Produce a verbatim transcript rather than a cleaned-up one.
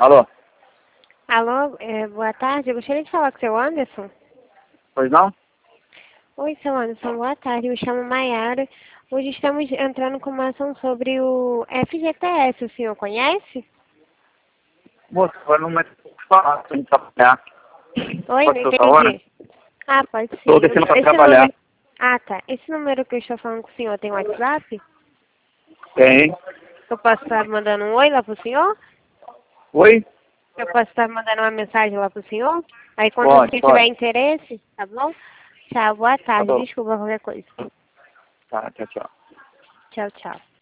Alô? Alô, é, boa tarde. Eu gostaria de falar com o seu Anderson. Pois não? Oi, seu Anderson, boa tarde. Eu me chamo Maiara. Hoje estamos entrando com uma ação sobre o F G T S. O senhor conhece? Moço, agora não mais falar, tô indo trabalhar. Oi, Pode não ser outra hora? entendi. Ah, pode sim. Estou descendo para Esse trabalhar. número... Ah, tá. Esse número que eu estou falando com o senhor tem WhatsApp? Tem. Eu posso estar mandando um oi lá pro senhor? Oi? Eu posso estar mandando uma mensagem lá pro senhor? Aí quando Pode, você tiver pode. interesse, tá bom? Tchau, boa Tá tarde. bom. Desculpa qualquer coisa. Tá, tchau, tchau. Tchau, tchau.